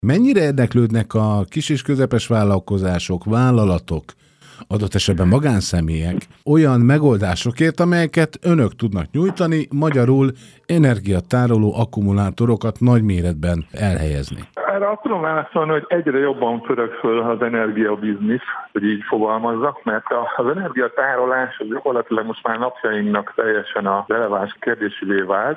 Mennyire érdeklődnek a kis és közepes vállalkozások, vállalatok, adott esetben magánszemélyek olyan megoldásokért, amelyeket önök tudnak nyújtani, magyarul energiatároló akkumulátorokat nagy méretben elhelyezni? Erre azt tudom válaszolni, hogy egyre jobban pörög föl az energiabiznisz, hogy így fogalmazzak, mert az energiatárolás az gyakorlatilag most már napjainknak teljesen a releváns kérdésévé vált,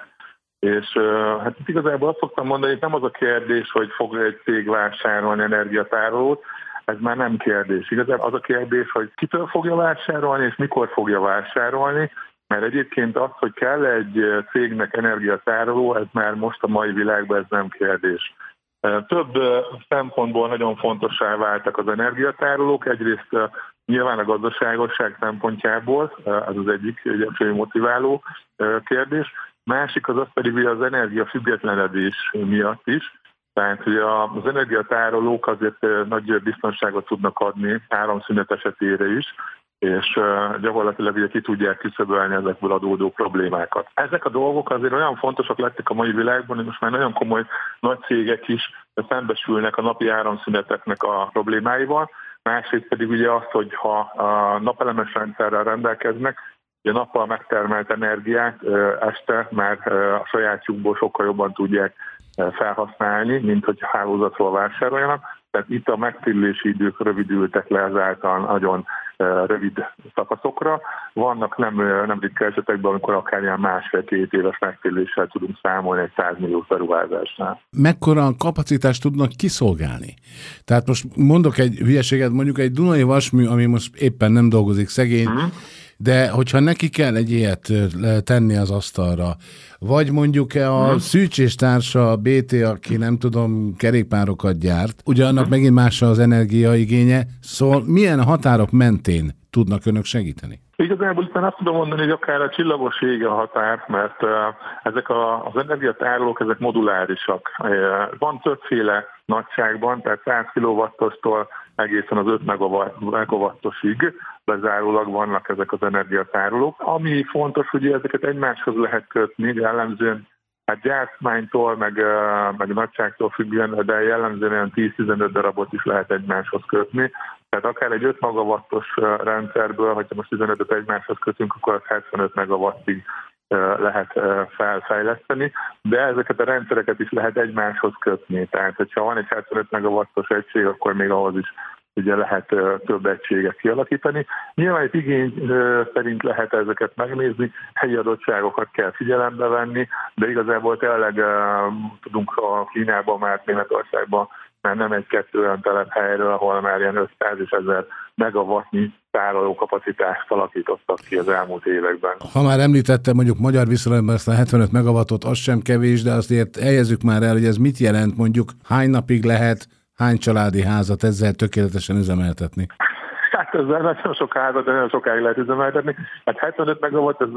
és hát itt igazából azt szoktam mondani, hogy nem az a kérdés, hogy fog egy cég vásárolni energiatárolót, ez már nem kérdés. Igazából az a kérdés, hogy kitől fogja vásárolni, és mikor fogja vásárolni, mert egyébként az, hogy kell egy cégnek energiatároló, ez már most a mai világban ez nem kérdés. Több szempontból nagyon fontossá váltak az energiatárolók. Egyrészt nyilván a gazdaságosság szempontjából, ez az egyik fő motiváló kérdés. Másik az pedig az energiafüggetlenedés miatt is. Tehát, hogy az energiatárolók azért nagy biztonságot tudnak adni áramszünet esetére is, és gyakorlatilag ugye ki tudják küszöbölni ezekből adódó problémákat. Ezek a dolgok azért olyan fontosak lettek a mai világban, hogy most már nagyon komoly nagy cégek is szembesülnek a napi áramszüneteknek a problémáival. Másrészt pedig ugye az, hogy ha a napelemes rendszerrel rendelkeznek, a nappal megtermelt energiát este már a sajátjukból sokkal jobban tudják felhasználni, mint hogy hálózatról vásároljanak. Tehát itt a megtérülési idők rövidültek le ezáltal nagyon rövid szakaszokra. Vannak nem ritka esetekben, amikor akár ilyen 1,5-2 éves megtérüléssel tudunk számolni egy 100 millió beruházásnál. Mekkora kapacitást tudnak kiszolgálni? Tehát most mondok egy hülyeséget, mondjuk egy dunai vasmű, ami most éppen nem dolgozik szegény, de hogyha neki kell egy ilyet tenni az asztalra, vagy mondjuk a Szűcs és társa, a BT, aki nem tudom, kerékpárokat gyárt, ugye annak megint más az energiaigénye, szóval milyen határok mentén tudnak önök segíteni? Igazából itt azt tudom mondani, hogy akár a csillagos ég a határ, mert ezek az energiatárolók, ezek modulárisak. Van többféle nagyságban, tehát 100 kW-tól egészen az 5 megawattosig bezárólag vannak ezek az energiatárolók. Ami fontos, hogy ezeket egymáshoz lehet kötni, jellemzően hát gyártmánytól, meg nagyságtól függően, de jellemzően olyan 10-15 darabot is lehet egymáshoz kötni. Tehát akár egy 5 megawattos rendszerből, hogyha most 15-öt egymáshoz kötünk, akkor az 75 megawattig lehet felfejleszteni, de ezeket a rendszereket is lehet egymáshoz kötni. Tehát, hogyha van egy 75 megawattos egység, akkor még ahhoz is ugye lehet több egységet kialakítani. Nyilván egy igény szerint lehet ezeket megnézni, helyi adottságokat kell figyelembe venni, de igazából tényleg tudunk a Kínában, már Németországban már nem egy-kettő olyan telephelyről, ahol már ilyen 500 és 1000 megawattnyi tárolókapacitást alakítottak ki az elmúlt években. Ha már említettem mondjuk magyar viszonylatban ezt a 75 megawattot, az sem kevés, de azért helyezzük már el, hogy ez mit jelent, mondjuk hány napig lehet hány családi házat ezzel tökéletesen üzemeltetni? Hát ezzel nagyon sok házat, nagyon sokáig lehet üzemeltetni. Hát 75 megawatt, ez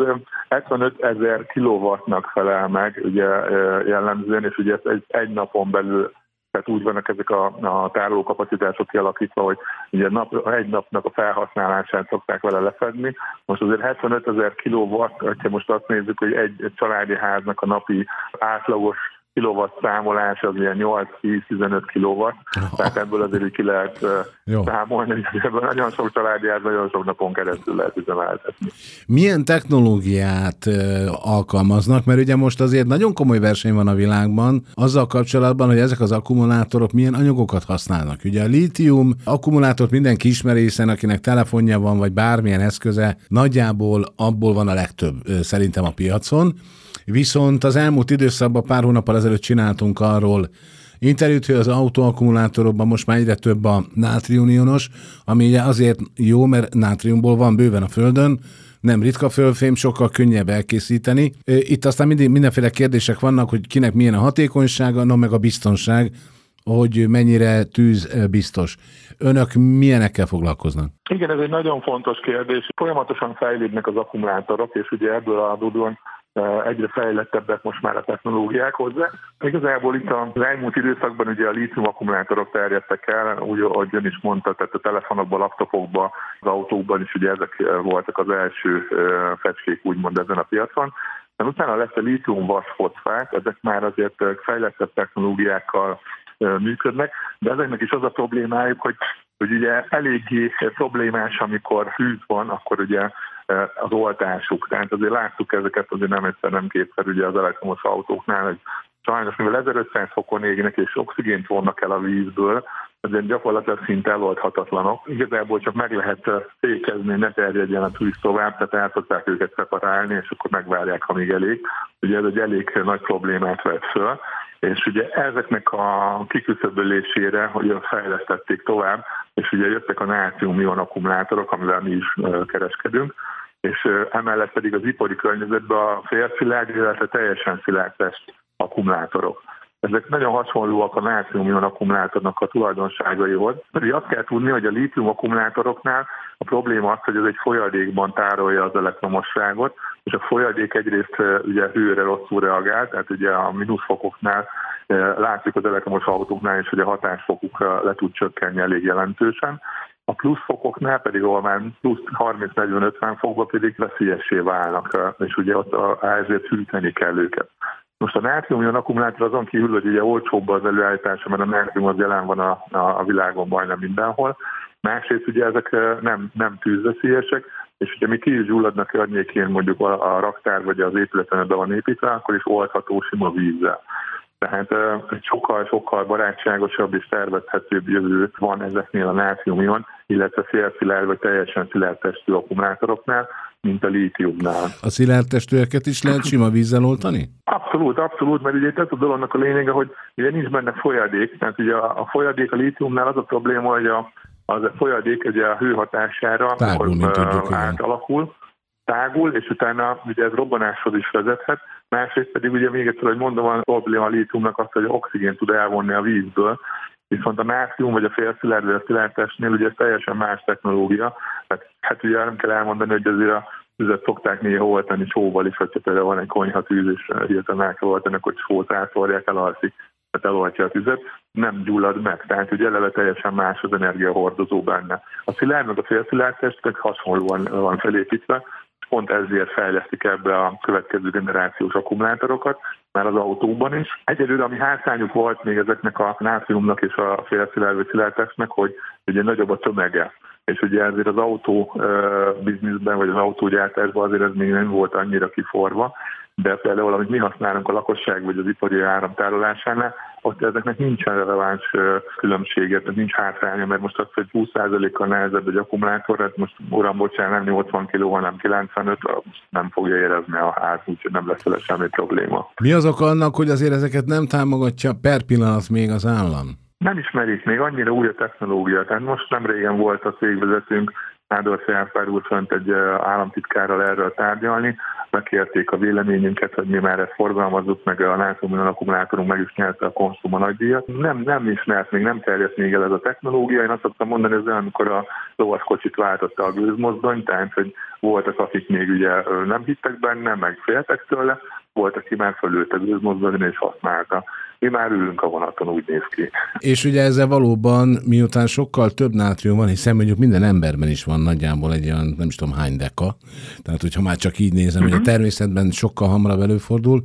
75 000 kilowattnak felel meg ugye jellemzően, és ugye ez egy napon belül, tehát úgy vannak ezek a tárolókapacitások kialakítva, hogy ugye egy napnak a felhasználását szokták vele lefedni. Most azért 75 000 kilowatt, ha most azt nézzük, hogy egy családi háznak a napi átlagos kilowatt számolás az ilyen 8-10-15 kilowatt, tehát ebből azért így ki lehet számolni, hogy ebből nagyon sok családiát, nagyon sok napon keresztül lehet üzemeltetni. Milyen technológiát alkalmaznak? Mert ugye most azért nagyon komoly verseny van a világban azzal kapcsolatban, hogy ezek az akkumulátorok milyen anyagokat használnak. Ugye a lítium akkumulátort mindenki ismeri, hiszen akinek telefonja van, vagy bármilyen eszköze, nagyjából abból van a legtöbb szerintem a piacon. Viszont az elmúlt időszakban pár hónappal ezelőtt csináltunk arról interjút, hogy az autóakkumulátorokban most már egyre több a nátriumionos, ami ugye azért jó, mert nátriumból van bőven a Földön, nem ritka földfém, sokkal könnyebb elkészíteni. Itt aztán mindenféle kérdések vannak, hogy kinek milyen a hatékonysága, meg a biztonság, hogy mennyire tűzbiztos. Önök milyenekkel foglalkoznak? Igen, ez egy nagyon fontos kérdés. Folyamatosan fejlődnek az akkumulátorok, és ugye ebből adódóan egyre fejlettebbek most már a technológiák hozzá. Igazából itt az elmúlt időszakban ugye a lítium akkumulátorok terjedtek el, úgy, ahogy ön is mondta, tehát a telefonokban, laptopokban, az autókban is ugye ezek voltak az első fecskék úgymond ezen a piacon. De utána lett a lítium-vas foszfát, ezek már azért fejlettebb technológiákkal működnek, de ezeknek is az a problémájuk, hogy ugye eléggé problémás, amikor hűt van, akkor ugye az oltásuk. Tehát azért láttuk ezeket azért nem egyszer, nem kétszer ugye az elektromos autóknál, hogy sajnos, mivel 1500 fokon égnek és oxigént vonnak el a vízből, azért gyakorlatilag szinte elolthatatlanok. Igazából csak meg lehet fékezni, ne terjedjen a tűz tovább, tehát el szokták őket szeparálni, és akkor megvárják, amíg elég. Ugye ez egy elég nagy problémát vet föl, és ugye ezeknek a kiküszöbölésére, hogy fejlesztették tovább, és ugye jöttek a nátrium-ion akkumulátorok, amivel mi is kereskedünk, és emellett pedig az ipari környezetben a félszilárd, illetve teljesen szilárd test akkumulátorok. Ezek nagyon hasonlóak a nátrium-ion akkumulátornak a tulajdonságaihoz. Ugye azt kell tudni, hogy a lítium akkumulátoroknál a probléma az, hogy ez egy folyadékban tárolja az elektromosságot, és a folyadék egyrészt ugye hőre rosszul reagál, tehát ugye a mínuszfokoknál látszik az elektromos autóknál is, hogy a hatásfokuk le tud csökkenni elég jelentősen. A pluszfokoknál pedig, ahol már plusz 30-40-50 fokban pedig veszélyessé válnak, és ugye ott ezért hűteni kell őket. Most a nátrium-ion akkumulátor azon kívül, hogy ugye olcsóbb az előállítása, mert a nátrium az jelen van a világon majdnem mindenhol. Másrészt ugye ezek nem tűzveszélyesek, és ugye mi ki is gyulladnak környékén mondjuk a raktár vagy az épületen be van építve, akkor is oldható sima vízzel. Tehát egy sokkal barátságosabb és tervezhetőbb jövő van ezeknél a nátrium-ion, illetve félszilárd vagy teljesen szilárd testű akkumulátoroknál, mint a lítiumnál. A szilárd testűeket is lehet sima vízzel oltani? Abszolút, mert ugye ez a dolognak a lényege, hogy ugye nincs benne folyadék, tehát ugye a folyadék a lítiumnál az a probléma, hogy a folyadék ugye a hő hatására átalakul, tágul, és utána ugye ez robbanáshoz is vezethet. Másrészt pedig ugye még egyszer, hogy mondom, a probléma a lítiumnak az, hogy oxigén tud elvonni a vízből, viszont a nátrium vagy a félszilárd vagy a szilárd testnél ugye ez teljesen más technológia. Hát ugye nem kell elmondani, hogy azért a tüzet szokták néha oltani sóval is, hogyha például van egy konyhatűz, és hirtelen el kell oltani, akkor sót átszórják, elalszik, tehát eloltja a tüzet, nem gyullad meg. Tehát ugye eleve teljesen más az energiahordozó benne. A szilárd meg a félszilárd test hasonlóan van felépítve, pont ezért fejlesztik ebbe a következő generációs akkumulátorokat, már az autóban is. Egyelőre, ami hátrányuk volt még ezeknek a nátriumnak és a félszilárd vagy szilárd testnek, hogy ugye nagyobb a tömege. És ugye ezért az autó bizniszben, vagy az autógyártásban azért ez még nem volt annyira kiforva, de például, amit mi használunk a lakosság vagy az ipari áramtárolásánál, ott ezeknek nincsen releváns különbsége, tehát nincs hátránya, mert most az, hogy 20%-kal nehezebb egy akkumulátor, hát most uram, bocsánat, nem 80 kg, hanem 95, nem fogja érezni a ház, úgyhogy nem lesz vele semmi probléma. Mi az oka annak, hogy azért ezeket nem támogatja per pillanat még az állam? Nem ismerik még, annyira új a technológia. Tehát most nem régen volt a cégvezetőnk, Nádor Ferenc úr fönt egy államtitkárral erről tárgyalni, megkérték a véleményünket, hogy mi már ezt forgalmazzuk, meg a nátrium-ion akkumulátorunk meg is nyerte a Konszuma nagydíjat. Nem ismert még, nem terjedt még el ez a technológia. Én azt szoktam mondani, hogy ez olyan, amikor a lovaskocsit váltotta a gőzmozdony, tehát hogy voltak, akik még ugye nem hittek benne, meg féltek tőle, volt, aki már fölült a gőzmozdonyon és használta. Mi már ülünk a vonaton, úgy néz ki. És ugye ezzel valóban, miután sokkal több nátrium van, hiszen mondjuk minden emberben is van nagyjából egy olyan, nem is tudom hány deka, tehát hogyha már csak így nézem, hogy a természetben sokkal hamarabb előfordul,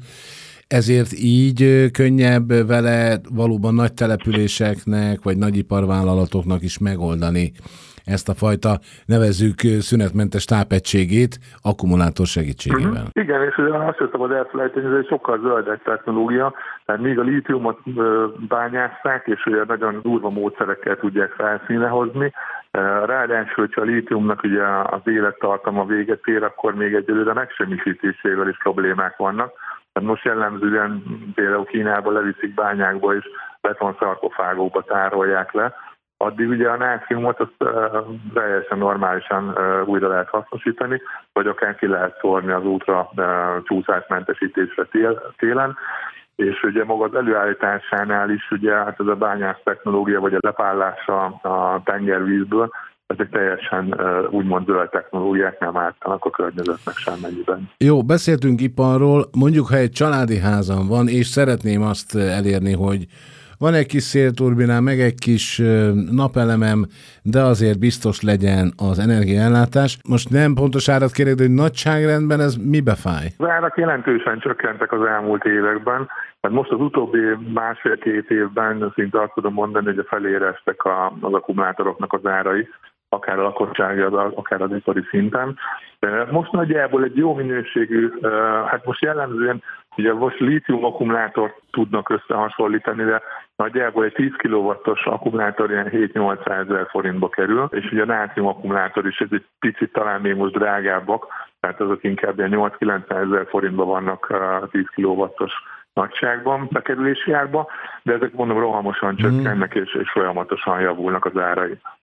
ezért így könnyebb vele valóban nagy településeknek, vagy nagyiparvállalatoknak is megoldani ezt a fajta, nevezzük szünetmentes tápegységét akkumulátor segítségével. Igen, és azt sem szabad elfelejteni, hogy ez egy sokkal zöldebb technológia, tehát még a lítiumot bányásszák, és ugye nagyon durva módszerekkel tudják felszínre hozni. Ráadásul, hogyha a lítiumnak ugye az élettartama véget ér, akkor még egyelőre megsemmisítésével is problémák vannak. Tehát most jellemzően például Kínába leviszik bányákba, és betonszarkofágokba tárolják le. Addig ugye a nátriumot azt teljesen normálisan újra lehet hasznosítani, vagy akár ki lehet szórni az útra csúszásmentesítésre télen. És ugye maga az előállításánál is ugye hát ez a bányász technológia, vagy a lepállása a tengervízből, ezek teljesen úgymond zöld technológiák, nem ártanak a környezetnek semmennyiben. Jó, beszéltünk iparról, mondjuk ha egy családi házam van, és szeretném azt elérni, hogy van egy kis szélturbinám, meg egy kis napelemem, de azért biztos legyen az energiaellátás. Most nem pontos árat kérek, de hogy nagyságrendben ez mibe fáj? Az árak jelentősen csökkentek az elmúlt években, Hát most az utóbbi másfél-két évben szinte azt tudom mondani, hogy a felére estek az akkumulátoroknak az árai, akár a lakossági, akár az ipari szinten. Most nagyjából egy jó minőségű, hát most jellemzően, ugye most lítium akkumulátort tudnak összehasonlítani, de nagyjából egy 10 kW-os akkumulátor ilyen 7-800 ezer forintba kerül, és ugye a nátrium akkumulátor is egy picit talán még most drágábbak, tehát azok inkább ilyen 8-900 ezer forintba vannak 10 kW-os nagyságban, bekerülési árba, de ezek mondom rohamosan csökkennek és folyamatosan javulnak az árai.